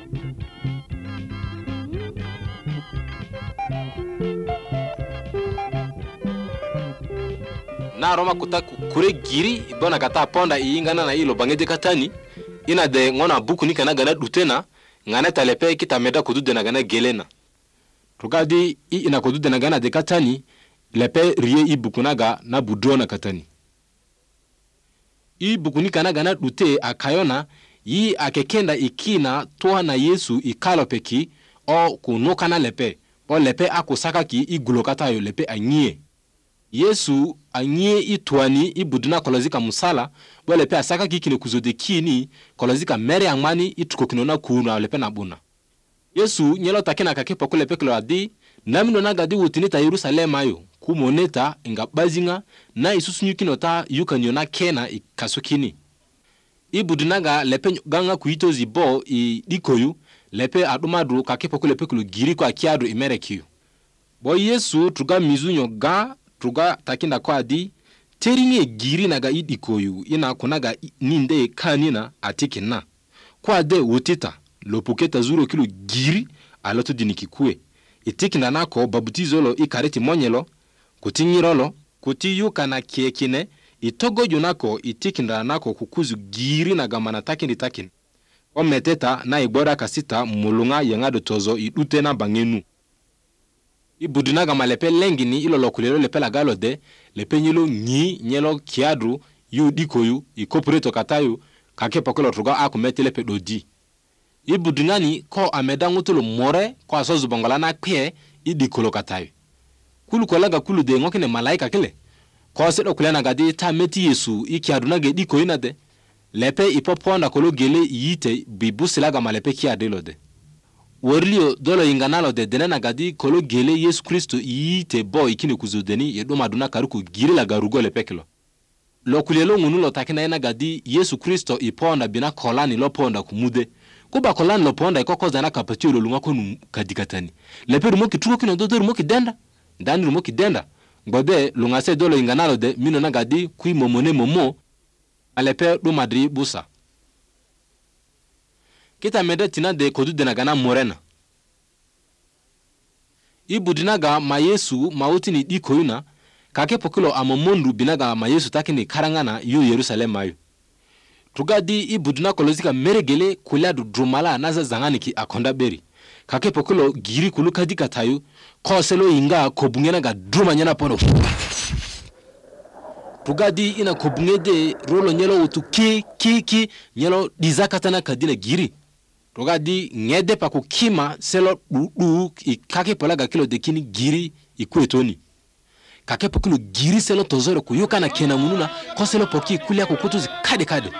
na roma kuta kure giri bona kata ponda ingana na ilo bangede katani ina de ngona buku ni kana gana dutena ngana talepe kita meda kudude na gana gelena tugadi ina kudude na gana de katani lepe rie ibuku naga na budona katani ibuku ni kana gana dute akayona yi akekenda ikina toa na Yesu ikalopeki o kunoka na lepe o lepe akusaka ki igulokata yo lepe anyie Yesu anyie itwani ibuduna kolozika musala bo lepe asaka ki kine kuzode kini kolozika mere amani itukokinona kuna lepe na buna Yesu nyelo takena kakepa ko lepe klo adi namino na gadi wutinita Yerusalema yo kumoneta ingabazinga na isusunyukinota yukanyona kena ikasukini ibudunaga lepe ganga kuitozi bo I dikoyu lepe adumadu kakepo lepe kulu giri kwa kiadu imerekiyu bo Yesu tuga mizunyo ga tuga takinda kwa adi teringe giri naga idikoyu ina kunaga ninde kanina atikina kwa de utita lopuketa zuro kilo giri aloto dinikikue itikina nako babutizolo ikareti monyelo kutinyirolo kutiyuka na kiekine itogo junako itikinda nako kukuzu giri na gamana takin o meteta na igbora kasita mulunga yangado tozo idute na bangenu ibuduna gama lepe lengini ilo lokulelo lepe la galo de lepe nyelo nyi nyelo kiadru yu dikoyu ikopureto katayu kake pakolo truga aku mete lepe dodi ibudunani ko ameda ngutulo more ko asozu bangala na kwe idikolo katayu kulu kolaga kulu de ngokine malaika kile ko se do kulena gadi ta meti Yesu ikiaduna ge diko inade lepe ipoponda kolo gele yite bibusila ga malepe kiadelo de worlio dolo inganalo de denena gadi kolo gele Yesu Kristo yite bo ikine kuzudeni yedo maduna karuku girila garugo lepekelo lokulelo ngunulo takina ina gadi Yesu Kristo iponda bina kolani loponda kumude kuba kolani loponda ikokoza na kapatio lunga konu kadikatani lepe rumo kituko kino dodo rumo kidenda ndani rumo kidenda ngode lungase dolo inganalo de mino na gadi kui momone momo alepe do madri busa kita mede tina de kodu de nagana morena ibudinaga ma Yesu mauti ni dikoyuna kake pokilo amomondu binaga ma Yesu takini karangana yu Yerusalem ayu tugadi ibudina kolozika meregele kuladu drumala naza zangani ki akonda beri kake pokilo giri kuluka dikatayu koselo inga kobungena ga druma nyana pono tugadi ina kobungede rolo nyelo utu ki nyelo dizakatana kadina giri tugadi ngede pa kukima selo du kake polaga kilo dekini giri ikuetoni kake pokilo giri selo tozoro kuyuka na kena mununa koselo poki kulia kukutuzi kade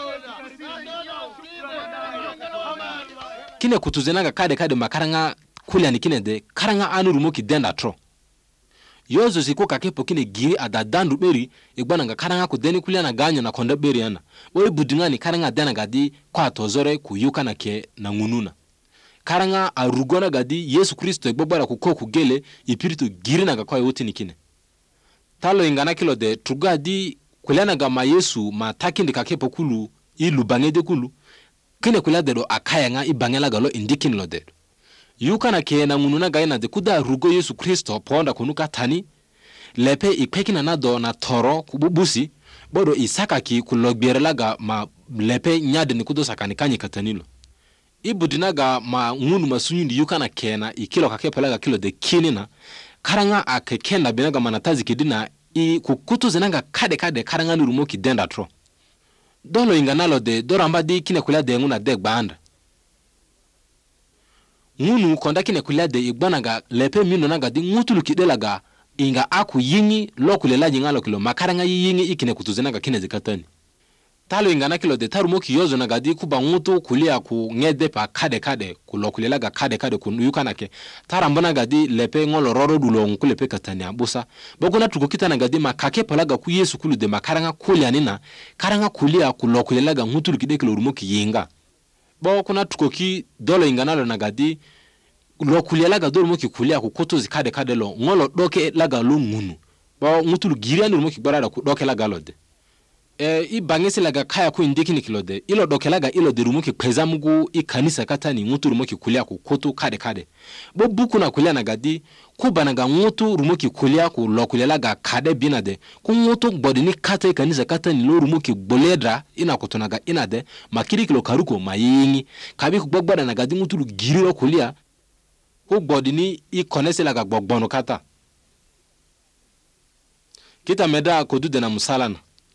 kine kutuzenaga kade makaranga kulia ni kine de karanga anu rumoki denda tro yozo siku kakepo kine giri adadandu beri igbananga karanga kudeni kulia na ganyo na konda beri yana we budingani karanga dena gadi kwa tozore kuyuka na ke na ngununa karanga arugona gadi Yesu Kristo igbobara kukoku gele ipiritu giri na kwa yote ni kine talo ingana kilo de tugadi kulia na gama Yesu matakindi kakepo kulu ilu bangede kulu kine kulia dedo akaya nga ibangela galo indikin lo dedo yuka na ke na ngununa gaina de kuda rugo Yesu Kristo ponda kunuka tani lepe ipekina na do na toro kububusi bodo isaka ki kulogberelaga ma lepe nyade ni kudo sakani kanyi katanilo ibudinaga ma ngunu masunyundi yuka na kena ikilo kakepelaga kilo de kinina karanga akekenda binaga manatazi kidina kukutu zenanga kade karanga nurumoki denda tro dolo inganalo de doramba di kine kulia de nguna de gbanda ngunu konda kine kulia de igbanaga lepe mino naga di ngutulu kidelaga inga aku yingi lokulela nyingalo kilo makaranga yingi ikine kutuzenaga kine zikatani talo ingana kilo de tarumoki yozo naga di kuba ngutu kulia ku ngede pa kade kulokulelaga kade kunuyuka nake tarambona gadi lepe ngolo roro dulo ngulepe katani abusa bokuna tukokita naga di makake palaga ku Yesu kulu de makaranga kulia nina karanga kulia kulokulelaga ngutulu kidekilo rumoki yinga bokuna tukoki dolo inganalo naga di lokulelaga dolo rumoki kulia kukotozi kade lo ngolo doke laga lo ngunu bo ngutulu giriani rumoki barada ku doke laga lode I bangesi laga kaya ku indikini kilode ilo dokelaga ilo de rumo ki pezamugu I kanisa katani ngutu rumo ki kulia ku koto kade bo buku na kulia na gadi ku banaga ngutu rumo ki kulia ku lokulela ga kade binade ku ngutu bodini kata kanisa katani lo rumo ki boledra ina kutonaga inade makiri kilo karuko mayingi kabi ku gbogbada na gadi ngutu giri lo kulia ku bodini I konese laga gbogbono kata kita meda kodu de na musalana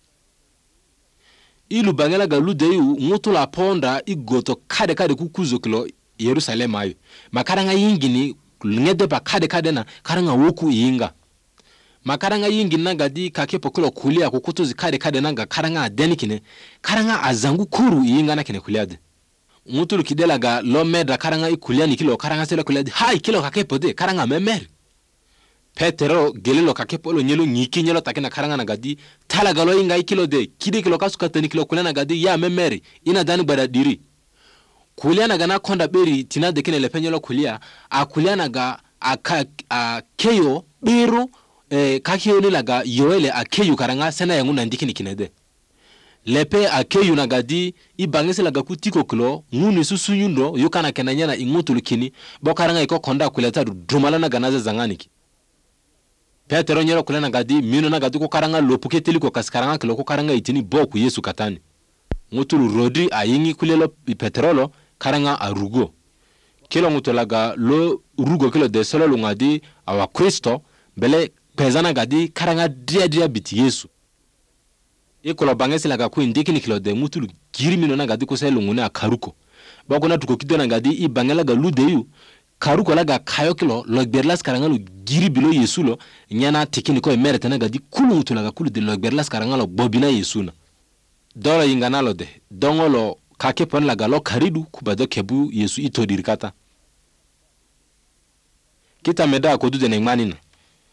ilu bangela ga ludeyu ngutu la ponda igoto kade kukuzo kilo Yerusalem ayo makaranga yingini ngede pa kade na karanga woku yinga makaranga yingini na gadi kakepo kilo kulia kukutuzi kade na ga karanga adeni kine karanga azangu kuru yinga na kine kulia de ngutu lukidela ga lo medra karanga ikulia ni kilo karanga sele kulia de hai kilo kakepo de karanga memeri Petero gelelo kakepo lo nyelo nyiki nyelo takina karanga na gadi tala galo inga ikilo de kide kilo kasukatani kilo kulana gadi ya memeri ina dani bada diri kulia na gana konda beri tina de kine lepenyelo kulia a kulia na ga keyo biru kakiyo ni laga yoele a keyo karanga sena yangu na ndikini kinede lepe a keyo na gadi ibangese laga kutiko kilo nguni susu yundo yukana kenanyana ingutu lukini bo karanga iko konda kuleta drumala na ganaze zanganiki Petero nyero kulena gadi mino na gadi ko karanga lopuketeli ko kaskaranga kilo ko karanga itini boku Yesu katani ngutulu rodri ayingi kulelo Petrolo karanga arugo kilo ngutolaga lo rugo kilo de solo lungadi awa Kristo bele pezana gadi karanga dia biti Yesu ikola bangesi laga ku indikini kilo de ngutulu giri mino na gadi ko selungune akaruko bakona tuko kidona gadi ibangela ga ludeyu karuko laga kayo kilo logberlas karangalo giri bilo Yesu lo nyana tikini ko emerete na gadi kulu mutulaga kulu de logberlas karangalo bobina Yesu na dola yinganalo de dongolo kake pon laga lo karidu kubado kebu Yesu ito dirikata kita meda ko dude nengmani na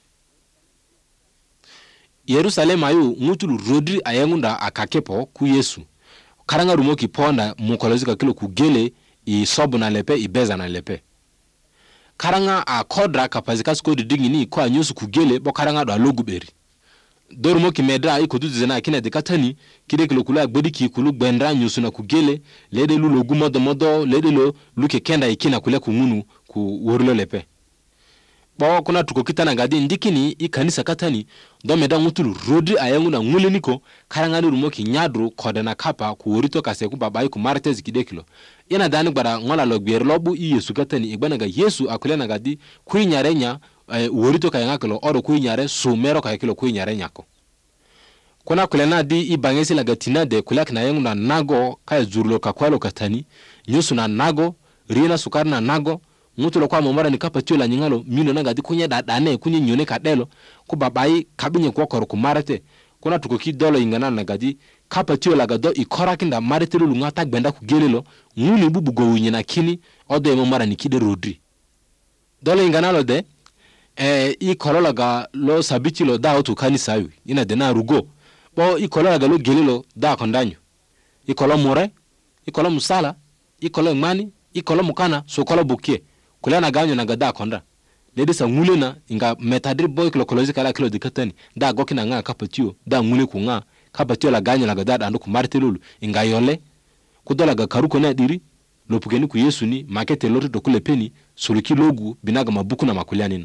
Yerusalem ayu mutulu rodri ayengunda akakepo ku Yesu karanga rumoki ponda mukolozika kilo kugele I sobu na lepe ibeza na lepe karanga a kodra kapazika skodi dingini kwa nyusu kugele bo karanga do loguberi dorumo ki medra iko duzena kina de katani kide kilo kula gbedi ki kulu gbendra nyusu na kugele lede lu logu modo lede lo luke kenda ikina kule kungunu ku worlo lepe bo kuna tuko kitana gadi ndikini ikanisa katani do meda ngutulu rodri ayangu na ngule niko karanga ni rumo ki nyadru kodena kapa ku worito kase ku babai ku martez kidekilo yana dani gbara ngola logbier lobu Yesu katani igbana ga Yesu akulena gadi kuinyarenya worito kayanga kilo oro kuinyare sumero kayakilo kuinyarenya ko kuna kulena di ibangesi la gatina de kulak na yangu na nago kaya zurlo kakwalo katani nyusu na nago rina sukari na nago mutu lo kwa momara ni kapatio la nyingalo mino na gadi kunya dadane kunye nyone kadelo ku babai kabinye kwa koro kumarete kuna tukoki dolo ingana na gadi kapatio la gado ikora kinda marete lu ngata gbenda ku gelelo nguni bubu go nyina kini odo momara ni kide rodri dolo ingana lo de ikolola ga lo sabiti lo da otu kanisa yu ina de na rugo bo ikolola ga lo gelelo da kondanyo ikolo more ikolo musala ikolo ngmani ikolo mukana so kolo bukie kulana ganyo na gada konda lede sa ngule na inga metadri boy kilo kolozi kala kilo dikatani da goki na nga kapatio da ngule ku nga kapatio la ganyo la gada da ndo ku martelulu inga yole kudola ga karuko na diri lopugeni ku Yesu ni makete lote to kule peni suluki logu binaga mabuku na makuliani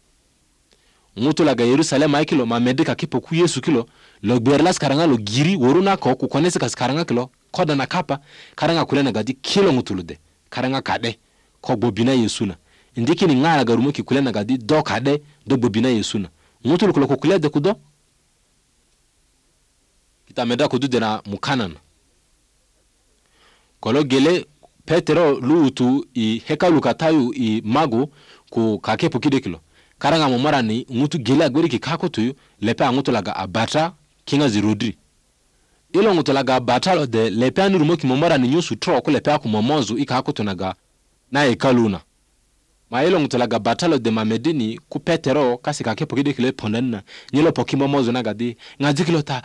nguto la ga Yerusalem ay kilo ma medeka kipo ku Yesu kilo lo berlas karanga lo giri woruna ko ku konese kas karanga kilo koda na kapa karanga kulena gadi kilo ngutulude karanga kade ko bobina Yesu na ndiki ni ngala garumo ki kulena gadi do kade do bobina Yesu na ngutulu ko kulede kudo kitameda kudu dena mukanan kolo gele Petero luutu I hekalu katayu I mago ku kakepo kidekilo karanga momara ni ngutu gele agweri ki kakotu lepe ngutu laga abata kinga zirodri ilo ngutu laga abata lo de lepe anu rumo ki momara ni nyusu tro ko lepe aku momozu ikakotu naga na hekaluna ma ilo ngutu laga abata lo de mamedini ku Petero kasi kakepo kidekilo pondanna nyilo poki momozu naga di ngadzikilo ta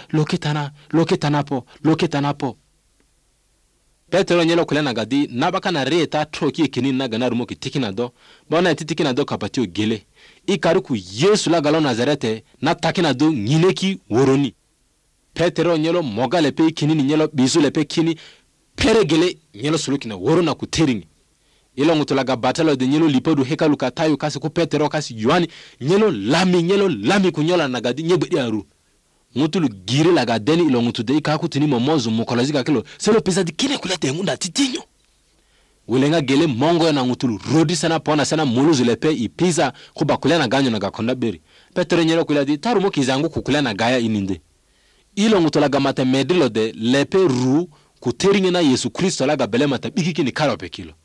loketanapo Petero nyelo kulena gadi nabaka na reta troki kini naga na rumo ki tikina do bona titikina do kapatio gele ikaruku Yesu la galo Nazarete na takina do nyineki woroni Petero nyelo moga lepe kini nyelo bizu lepe kini peregele nyelo sulukina woro na kuteringi. Ilo ngutulaga batalo de nyelo lipodu hekalu katayu kasi ku Petero kasi Yohani nyelo lami kunyola nagadi nyebedi aru. Ngutulu giri laga deni ilo ngutude ikaku tini momozu mukolazika kilo selo pesa di kine kulete ngunda titinyo. Ulenga gele mongo na ngutulu rodi sana pona sana muluzu lepe ipiza kuba kulena ganyo na gakonda beri. Petero nyelo kuladi taru mo kizangu kukulena gaya ininde. Ilo ngutulaga mate medilo de lepe ru kuteringi na Yesu Kristo laga bele mata bikiki ni kalo pe kilo.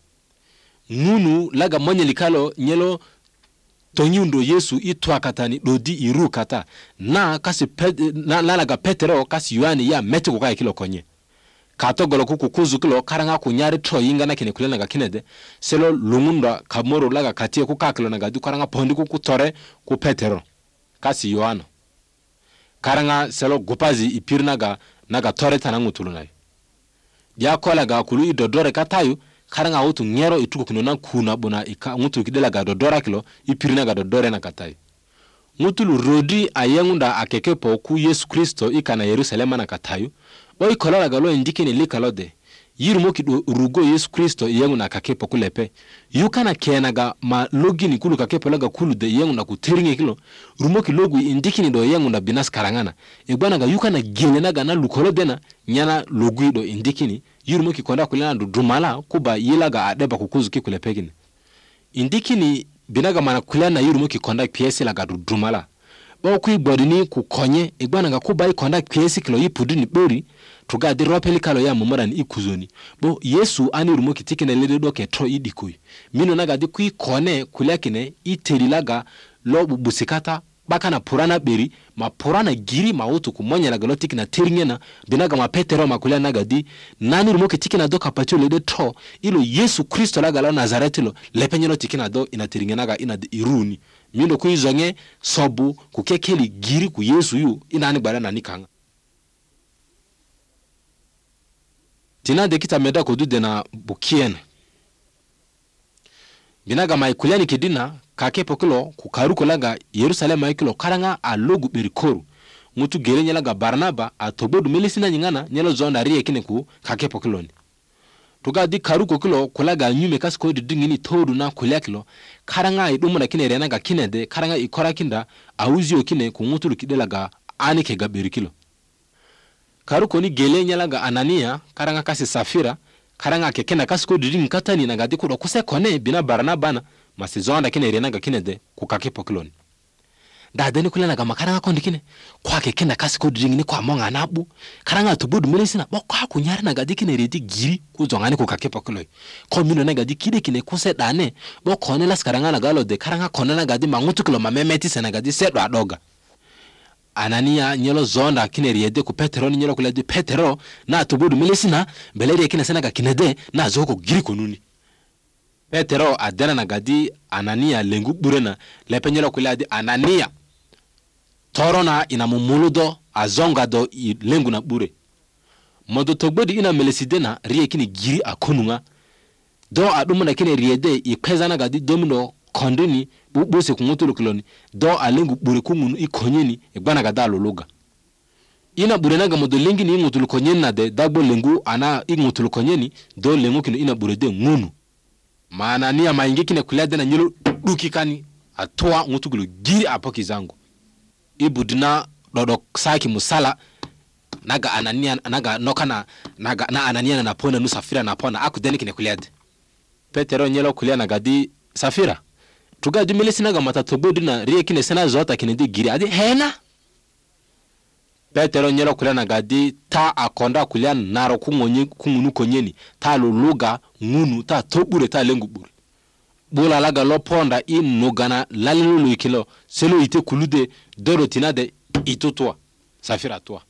Ngunu laga mwenye likalo nyelo tonyundo Yesu itwa katani dodi iru kata na kasi na laga Petero kasi Yohani ya meti kukai kilo konye kato golo kukuzu kilo karanga kunyari tro yinga na kine kulena ga kinede selo lumunda kamoro laga katie kukakilo na gadu karanga pondi kukutore ku Petero kasi Yohana karanga selo gupazi ipirna naga tore tanangu tulunai dia kola ga kulu idodore katayu karanga utu ngero ituko kinona kuna bona ika ngutu kidela ga dodora kilo ipirina ga dodore na katai ngutulu rodi ayengunda akekepo ku Yesu Kristo ikana Yerusalema na katayu boy kola ga lo indikini likalode yirumo kido rugo Yesu Kristo yenguna akakepo kulepe yukana kenaga ma logini kulu kakepo laga kulu de yenguna kuteringe kilo rumo ki logu indikini do yenguna binas karangana ebana ga yukana gelena ga na lukolo dena nyana logu do indikini yirumo ki konda kulena do dumala kuba yilaga adeba kukuzu ki kulepe gini indikini binaga mana kulena yirumo ki konda piesi laga do dumala ba ku ibodini ku konye ebana ga kuba ikonda piesi kilo yipudini bori tugadi ropeli kalo ya mumorani ikuzoni bo Yesu ani rumo kitikene lede doke tro idikui mino naga di kui kone kulekine itelilaga lo busikata baka na purana beri ma purana giri mautu kumonya laga lo tikina teringena binaga ma Petero makulia naga di nani rumo kitikina do kapatio lede tro ilo Yesu Kristo laga lo Nazareti lo lepenyelo tikina do ina teringenaga ina iruni mino kui zonge sobu kukekeli giri ku Yesu yu inani bara na nikanga tina de kita meda ko dude na bukien binaga mai kuliani kidina kake pokilo ku karuko laga Yerusalema ikilo karanga alogu berikoru mutu gele nyalaga Barnaba atobodu melisina nyingana nyelo zonda rie kine ku kake pokilo ni tuga di karuko kilo kulaga nyume kasko di dingini todu na kulia kilo karanga idumu na kine rena ga kine de karanga ikora kinda auzio kine ku mutu kidelaga anike ga berikilo karuko ni gele nyalaga Anania karanga kasi Safira karanga kekena kasko diring katani na gadi kudo kuse kone bina Barnaba na masizonda kine renaga kine de kukakepo kiloni da deni kulena ga makaranga kondi kine kwa kekena kasko diring ni kwa monga nabu karanga tubudu melisina bokwa kunyara na gadi kine redi giri kuzongani kukakepo kiloi komino na gadi kide kine kuse dane bokone las karanga na galo de karanga kone na gadi mangutu kilo mamemeti sena gadi sedo adoga Anania nyelo zonda kine riede ku Petero nyelo kuledi Petero na tubudu milisina beleri kine senaga kinede na zoko giri konuni Petero adena na gadi Anania lengu burena lepe nyelo kuledi Anania torona ina mumuludo azonga do lengu na bure modo togbodi ina melisidena rie kine giri akonunga do adumu na kine riede ipeza na gadi domino kondini buse kungutulu kiloni do alengu bure kumunu ikonyeni egbana ga dalologa ina bure naga modo lengi ni ngutulu konyeni na de dagbo lengu ana ingutulu konyeni do lengu kino ina bure de ngunu maana ni amaingi kine kulade na nyilo dukikani atoa ngutugulu giri apoki zangu ibudina dodo saki musala naga Anania naga nokana naga na Anania na pona nu Safira na pona akudeni kine kulade Petero nyelo kulia na gadi Safira tuga dumilisi naga matatobodu na rie kine sena zota kine di giri adi hena Petero nyelo kulia na gadi ta akonda kulia naro kungunu konyeni ta luluga ngunu ta tobure ta lengu bure bula laga loponda inugana lalilulu ikilo selo ite kulude doro tinade itutwa Safira toa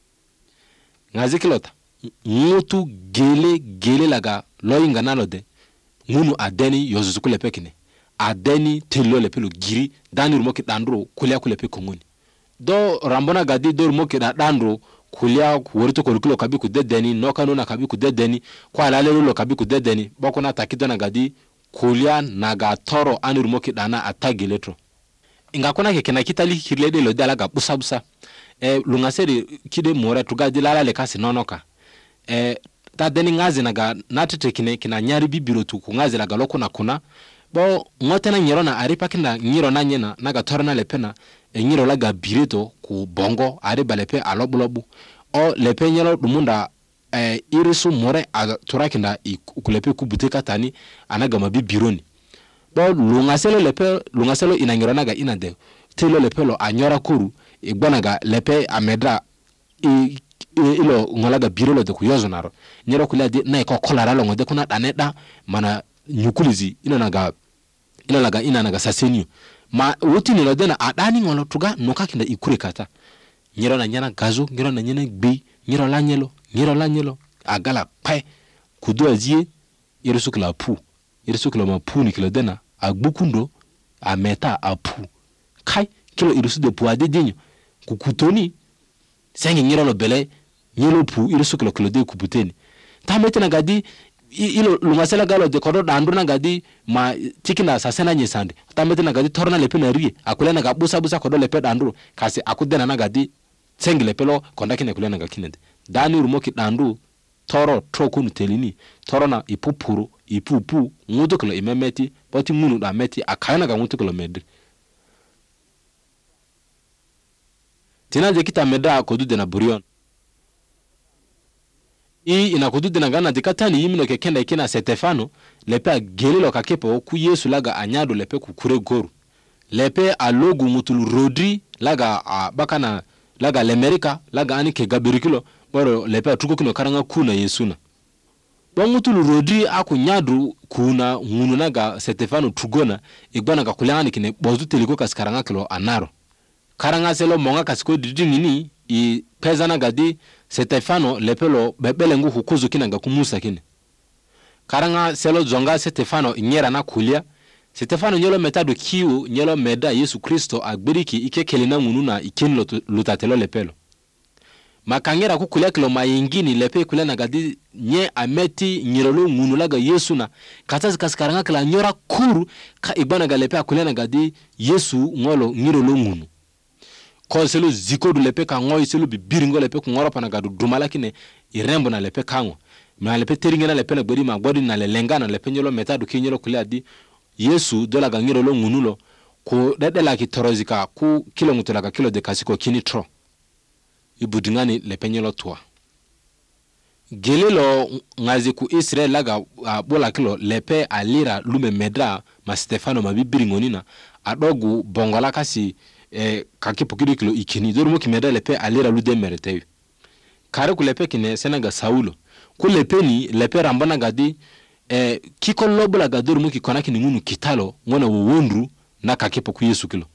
ngazikilota ngutu gele laga loinga nalode ngunu adeni yozuzukule pekine adeni telo lepelo giri dani rumoki dandro kulia kulepe kongoni do rambona gadi do rumoki dandro kulia worito kolukilo kabiku dedeni nokano na kabiku dedeni kwa lalelo lo kabiku dedeni boko na takido na gadi kulia naga toro ani rumoki dana atagiletro ingakona kekena kitali hirlede lo dalaga busabusa lungaseri kide more tuga dilala le kasi nonoka ta deni ngazi naga natete kina nyari bibiro tu ngazi laga loko na kuna bo ngote na nyero na aripa kinda nyero na nyena naga torna lepena nyero laga bireto ku bongo ari balepe alobulobu o lepe nyero dumunda irisu more a turakinda kulepe kubuteka tani anaga mabibironi bo lungaselo inanyero naga inade telo lepelo anyora kuru igbonaga lepe amedra ilo ngolaga birolo de kuyozo naro nyero kuladi na ko kolara lo ngode kuna daneda mana nyukulizi ina naga sasenio ma wuti ni lodena adani ngolo tuga nokakinda ikure kata nyero na nyana gazo nyero na nyana gbe nyero la nyelo agala pai kudu azie irisukla mapu ni kilodena agbukundo ameta apu kai kilo irisu de puade dinyo kukutoni sengi nyero lo bele nyelo pu irisukla kilode kubuteni tamete na gadi ilo lungasela galo de kodo dandu na gadi ma tikina sasena nyesande tamete na gadi torna lepe na rie akule na gabusa kodo lepe dandu kasi akudena na gadi sengi lepelo kondaki na kule na gakinende dani urumoki dandu toro trokunu telini toro na ipupuru ipupu nguduklo imemeti poti munu da meti akana ga nguduklo medri tinaje kita meda kodude na burion inakudude na gana dikatani yimino kekenda ikina Stefano lepe gelilo kakepo ku Yesu laga anyado lepe kukure goru lepe alogu mutulu rodri laga bakana laga lemerika laga anike gabirikilo boro lepe tuko kino karanga kuna Yesuna bongutulu rodri akunyadu kuna ngunu naga Stefano tugona igbana ga kulangani kine bozu teliko kaskaranga kilo anaro karanga selo monga kasiko didingini I pezana gadi Stefano lepelo bebele ngu hukuzu kina nga kumusa kine karanga selo zonga Stefano nyera na kulia Stefano nyelo metadu kiu nyelo meda Yesu Kristo agbiriki ike kelina ngunu na ikenlo lutatelo lepelo makangera kukulia kilo mayingini lepe kulia na gadi nye ameti nyirolo ngunu laga Yesu na katazi kaskaranga kila nyora kuru ka ibana ga lepe kulia na gadi Yesu ngolo nyirolo ngunu ko selo zikodu lepe ka ngoy selo bibiringo lepe ku ngoro pana gadu dumala kine irembo na lepe kango ma lepe teringena lepe na gbodi ma gbodi na lelenga na lepe nyolo metadu kinyolo kuliadi Yesu dola ga ngiro lo ngunulo ko dedela ki torozika ku kilo ngutela ka kilo de kasiko kinitro ibudingani lepe nyolo twa gelelo ngazi ku Israel laga bola kilo lepe alira lume medra ma Stefano mabibiringo nina adogu bongola kasi kakipo kilo ikini dorumo kimeda lepe alira lude merete kare ku lepe kine senaga Saulo ku lepe ni lepe rambana gadi kiko lobula gadorumo kikona kini ngunu kitalo ngona wondru na kakipo ku Yesu kilo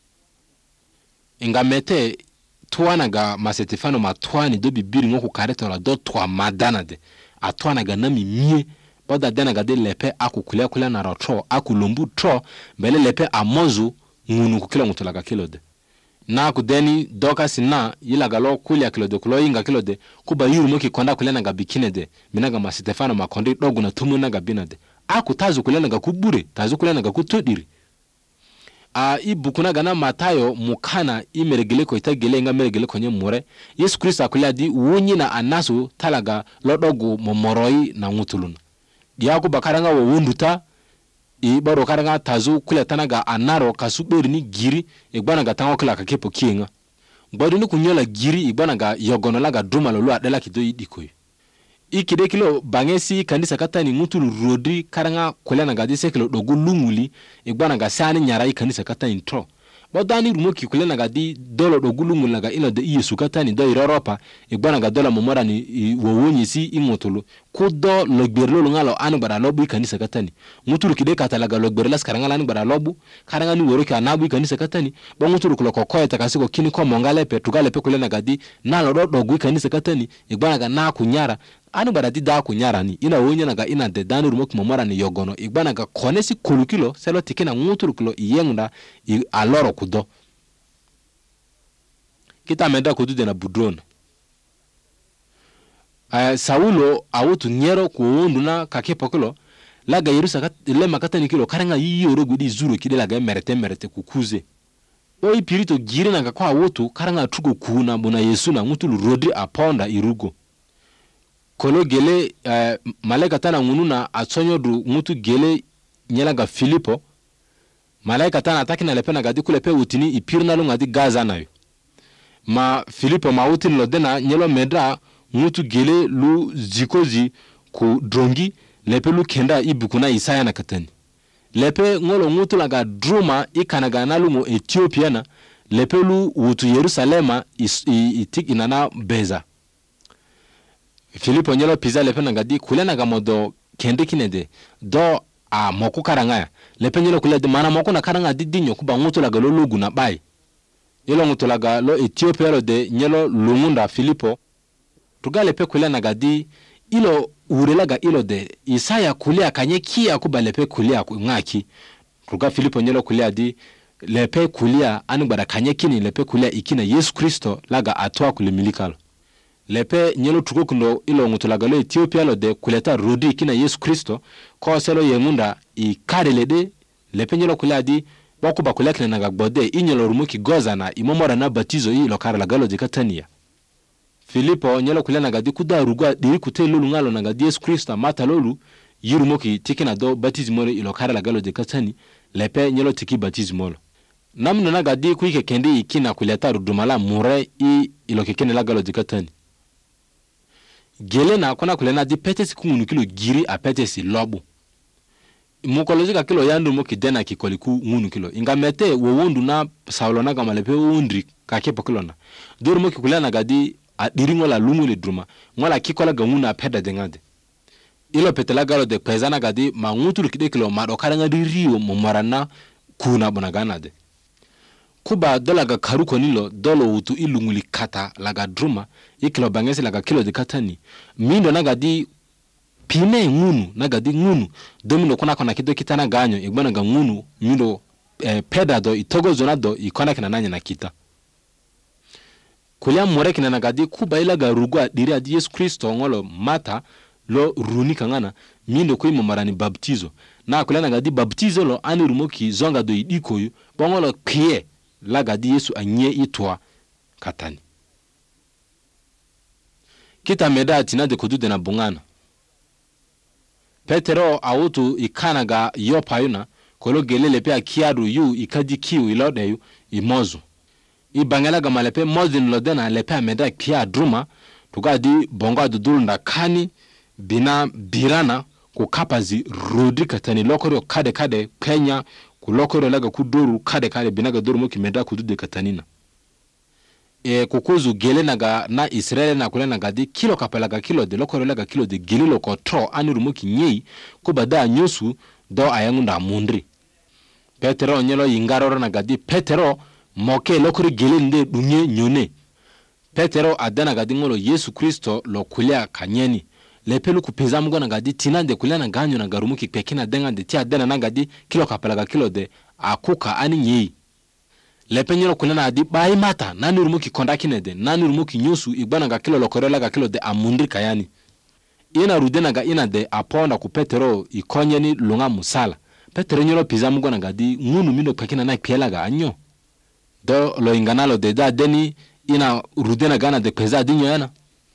ingamete tuana ga Stefano matwani do bibiri ngoku kare tola do twa madana de atwana ga nami mie boda dena gadi lepe akukulia kula na rotro akulombu tro bele lepe amozu ngunu kukila ngutulaga kilode na kudeni doka sina yila galo kulia kilode kulo inga kilode kuba yuru moki konda kulena ga bikinede minaga ma Stefano makondi dogu na tumu na ga binade akutazu kulena ga kubure tazu kulena ga kutodiri ibukuna gana Matayo mukana imeregele ko itagele nga meregele ko nyemure Yesu Kristo akulia di wunyi na anasu talaga lodogu momoroi na ngutuluna diaku bakaranga wo wunduta ibaro karanga tazu kule tanaga anaro kasuberi ni giri igbana ga tango kula kakepo kienga gbodi ni kunyola giri igbana ga yogono laga duma lolu adela kido idikoy ikide kilo bangesi kanisa katani ngutulu rodri karanga kule na ga dise kilo dogu lunguli igbana ga sani nyara kanisa katani tro bodani rumoki kule na ga di dolo dogu lunguli na ga ilo de Yesu katani do Europa igbana ga dola momora ni wowonyi si imotulu kudo logberlo ngalo anu bara lobu kanisa katani mutulu kide katalaga logberlas karanga lani bara lobu karanga ni woroki anabu kanisa katani bo mutulu kulo kokoye takasiko kini ko mongale petugale pe kule na gadi na lo dogu kanisa katani igbana ga na kunyara anu bara di da kunyara ni ina wonya na ga ina de danu rumoki momora ni yogono igbana ga konesi kulukilo selo tikina mutulu kulo iyengda aloro kudo kita meda kudu na budron Saulo awutu nyero kuundu na kakepokolo laga Yerusa le makatani kilo karanga yiyoro gudi zuru kide laga merete kukuze o ipirito giri na kwa wotu karanga tugo kuna bona Yesu na ngutulu rodi aponda irugo kolo gele malaika tana ngununa atsonyo du ngutu gele nyela ga Filipo malaika tana atakina lepe na gadi kulepe utini ipirna lo ngadi Gaza nayo ma Filipo mauti lo dena nyelo medra ngutu gele lu zikozi ku drongi lepe lu kenda ibukuna Isaya na katani lepe ngolo ngutu laga druma ikanaga nalumo Ethiopia na lepe lu utu Yerusalema itik inana beza Filipo nyelo pizza lepe na gadi kulena ga modo kende kinede do a moku karanga lepe nyelo kulede mana moku na karanga didinyo kuba ngutu laga lo lugu na bai yelo ngutu laga lo Ethiopia lo de nyelo lumunda Filipo tugale pe kulena gadi ilo urelaga ilo de Isaya kulia kanye kia kuba lepe kulia ngaki tuga Filipo nyelo kulia di lepe kulia anu bada kanye kini lepe kulia ikina Yesu Kristo laga atwa kulimilikalo lepe nyelo tugo kundo ilo ngutulaga lo Ethiopia lo de kuleta rudi ikina Yesu Kristo ko selo yengunda ikarelede lepe nyelo kulia di wakuba kulia kina nagagbode inyelo rumuki goza na imomora na batizo ilo karalaga lo dikatania Filipo nyelo kulia nagadi kuda rugwa diri kute lolu ngalo nagadi Yesu Kristo mata lolu yirumoki tikina do batizimolo ilo karalaga lo dikatani lepe nyelo tiki batizimolo namno nagadi kuike kendi ikina kuleta rudumala mure ilo kekene lagalo dikatani gele na kona kulena di petesi kungunu kilo giri a petesi lobu mukolojika kilo yandu moki dena kikoliku ngunu kilo inga mete wondu na saulona kama lepe wondri kakepo kilo na duru moki kulena gadi a diringo la lumu le druma ngola kikola ganguna peda dengade ilo petela galo de pezana gadi mangutu kide kilo mado karanga di rio momorana kuna bonagana de kuba dolaga karuko nilo dolo utu ilunguli kata laga druma ikilo bangesi laga kilo de katani mindo nagadi pine ngunu nagadi ngunu domino kona kido kitana ganyo igbona ga ngunu mindo peda do itogo zona do ikona kina nanya na kita kulia moreki na nagadi kuba ilaga rugwa diri adi Yesu Kristo ngolo mata lo runi kangana mindo kuimo marani baptizo na kulia nagadi baptizo lo ani rumoki zonga do idikoyu bongolo kie laga di Yesu anye itwa katani kita meda tina de kudu de na bungana Petero autu ikanaga yopayuna kolo gelele pe akiadu yu ikadi kiu ilodeyu imozu ibangela ga malepe mozin lodena lepe meda kia druma tugadi bonga dudulunda kani bina birana kukapazi rudi katani lokoro kade Kenya kulokoro laga kuduru kade binaga duru moki meda kudude katanina kukuzu gele naga na Israel na kule naga di kilo kapelaga kilo de lokoro laga kilo de gele loko tro aniru moki nyei kubada nyusu do ayangunda mundri Petero nyelo yingaroro naga di Petero moke lokoro gele nde dunye nyone Petero adana gadi ngolo Yesu Kristo lo kulia kanyeni lepelu kupeza mungu na gadi tinande kulia na ganyo na garumuki pekina denga de tia dena na gadi kilo kapelaga kilo de akuka ani nyei lepenyero kulia na adi bai mata nani rumuki kondaki nede nani rumuki nyusu igbana ga kilo lokorela ga kilo de amundri kayani ina rudena ga ina de aponda ku Petero ikonyeni lunga musala Petero nyoro peza mungu na gadi ngunu mindo pekina na piela ga anyo do lo inganalo de da deni ina rudena gana de peza dinyo yana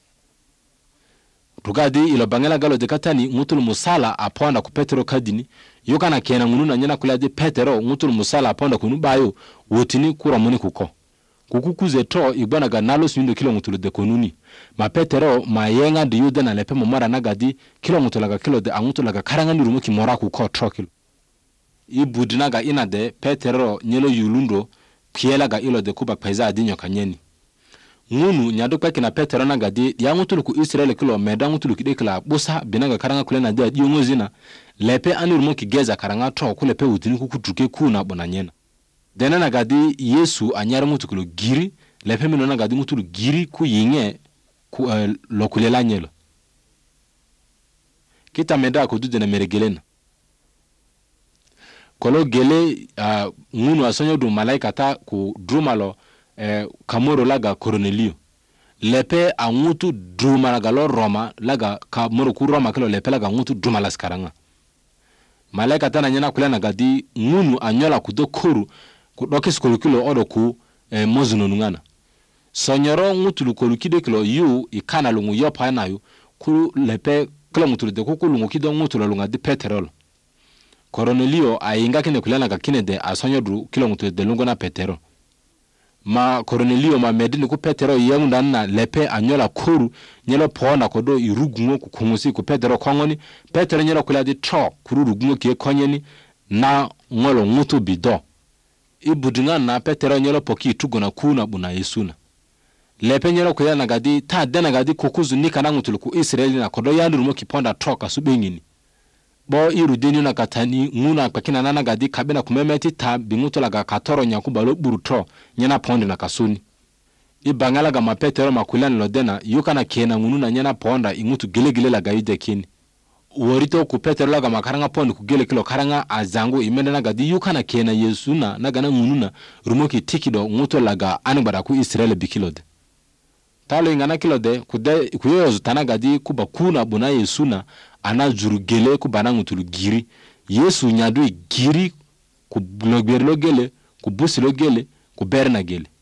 tugadi ilo bangela galo de katani ngutulu musala aponda ku Petero kadini yokana kena ngununa nyana kula de Petero ngutulu musala aponda kunu bayo wotini kura muni kuko kukukuze to igbana ga nalo swindo kilo ngutulu de konuni ma Petero ma yenga de yuda na lepe momara nagadi kilo ngutula ga kilo de angutula ga karanga ni rumuki mora ku ko tro kilo ibudina ga ina de Petero nyelo yulundo kiela ga ilo de kuba paiza adinyo kanyeni ngunu nyado kwaki na Petero na gadi ya ngutulu ku Israel kilo meda ngutulu kide kila busa binaga karanga kule na dia yongozina lepe anirumo kigeza karanga tro kule pe utini kukutuke kuna bonanyena dena na gadi Yesu anyara mutukulu giri lepe mino na gadi ngutulu giri ku yinge ku lokulela nyelo kita meda ko dude na meregelena kolo gele ngunu asonyo du malaika ta ku drumalo kamoro laga Cornelio lepe angutu druma laga lo Roma laga kamoro ku Roma kilo lepe laga ngutu druma las karanga malaika tana nyana kula na gadi ngunu anyola kudokoru ku dokis kolukilo odo ku mozuno nungana sonyoro ngutulu kolukide kilo yu ikana lungu yopa na yu ku lepe kilo ngutulu de ku lungu kido ngutulu lunga di petrol Cornelio ainga kine kulana ka kine de asonyodu kilo ngutulu de lungo na petrol ma Cornelio ma medini ku petrol yemunda na lepe anyola koru nyelo pona kodo irugungo ku kumusi ku petrol kongoni petrol nyelo kula di tro kurugungo kie konyeni na ngolo ngutu bido ibudinga na petrol nyelo poki tugona kuna buna Yesuna lepe nyelo kula na gadi ta dena gadi kukuzu nika na ngutulu ku Israeli na kodo yandurumo kiponda troka subengini bo irudeni na katani nguna pakina nana gadi kabena kumemeti ta bingutula ga katoro nyakubalo burutro nyana pondi na kasuni ibangala ga mapetero makulani lodena yuka na kena ngunu na nyana ponda ingutu gelegele la gaide kini worito ku petero la ga makaranga pondi ku gele kilo karanga azangu imende na gadi yuka na kena Yesuna na gana ngunu na rumoki tikido nguto la ga anibada ku Israeli bikilode talo ingana kilode kuyozo tanagadi kuba kuna buna Yesuna ana jurugele ku bana ngutulu giri Yesu nyadu giri ku blogberlo gele ku busilo gele ku berna gele